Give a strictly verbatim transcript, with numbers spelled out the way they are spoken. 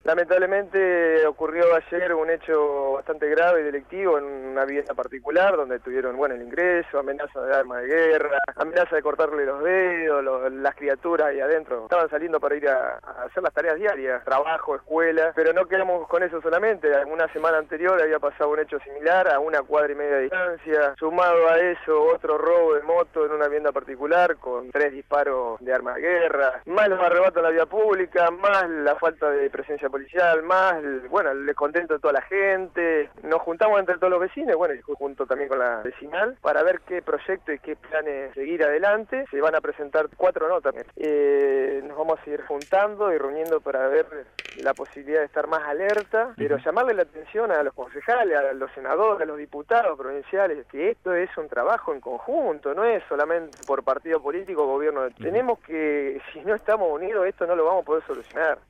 Lamentablemente ocurrió ayer un hecho bastante grave y delictivo en una vivienda particular donde tuvieron, bueno, el ingreso, amenaza de arma de guerra, amenaza de cortarle los dedos, lo, las criaturas ahí adentro. Estaban saliendo para ir a, a hacer las tareas diarias, trabajo, escuela, pero no quedamos con eso solamente. Una semana anterior había pasado un hecho similar a una cuadra y media de distancia. Sumado a eso, otro robo de moto en una vivienda particular con tres disparos de arma de guerra, más los arrebatos en la vía pública, más la falta de presencia policial, más, bueno, el descontento de toda la gente. Nos juntamos entre todos los vecinos, bueno, y junto también con la vecinal, para ver qué proyecto y qué planes seguir adelante. Se van a presentar cuatro notas. Eh, nos vamos a ir juntando y reuniendo para ver la posibilidad de estar más alerta, pero llamarle la atención a los concejales, a los senadores, a los diputados provinciales, que esto es un trabajo en conjunto, no es solamente por partido político o gobierno. Tenemos que, si no estamos unidos, esto no lo vamos a poder solucionar.